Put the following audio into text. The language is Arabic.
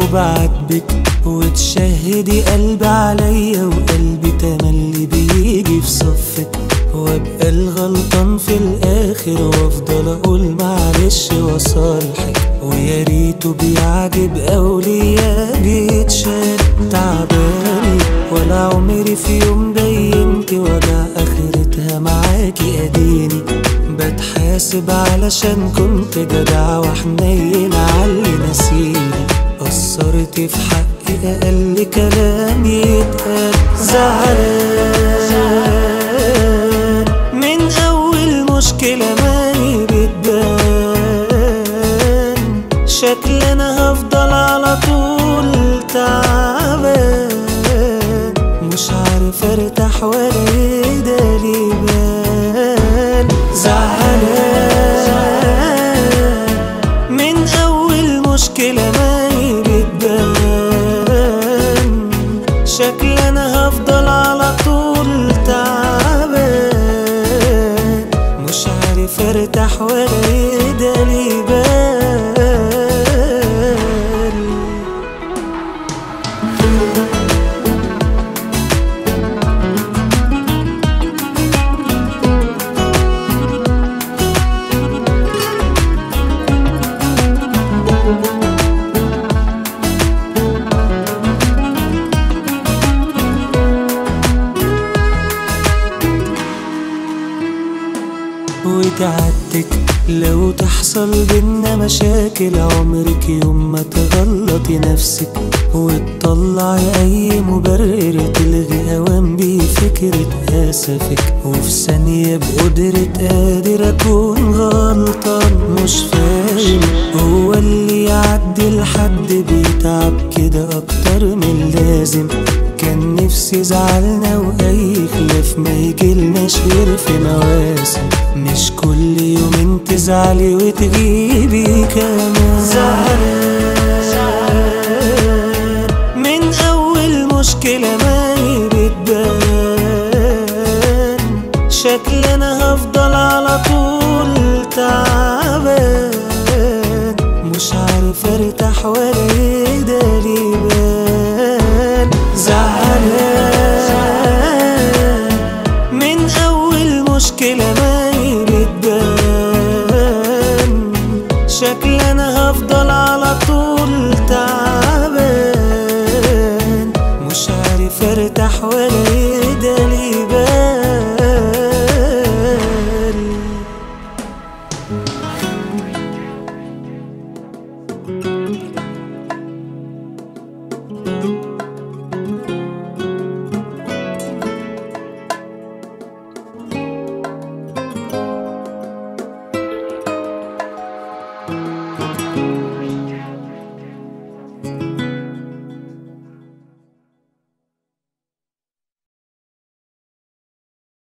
وبعاتبك وتشهدي قلبي عليا، وقلبي تملي بيجي في صفك، وابقى الغلطان في الاخر وافضل اقول معلش واصالحك. ويا ريته بيعجب اولياء بيتشال تعباني، ولا عمري في يوم بينت وجع اخرتها معاكي اديني بتحاسب علشان كنت جدع وحنين عاللي نسيني. قصرت في حقي اقل كلام يتقال، زعلان من اول مشكلة ماني بتبان، شكل انا هفضل على طول تعبان، مش عارف ارتاح ولا يدالي بال. زعلان من اول مشكلة ماني بتبان، شكل انا هفضل على طول تعبان، مش عارف ارتاح ولا يدالي بال. وتعدك لو تحصل بينا مشاكل، عمرك يوم ما تغلطي نفسك وتطلعي اي مبرر تلغي اوام بيه فكرة اسفك. وفي ثانية بقدرة قادر اكون غلطان، مش فاهم هو اللي يعدي لحد بيتعب كده اكتر من لازم. كان نفسي زعلنا واي خلاف ما يجيلناش غير في مواسم، مش كل يومين تزعلي وتغيبي كمان. زعلان من اول مشكلة ماني بتبان، شكل انا هفضل على طول تعبان، مش عارف ارتاح ولا يدالي بال. زعلان من اول مشكلة ماني بتبان، شكل انا هفضل على طول تعبان، مش عارف ارتاح ولا يدالي بال.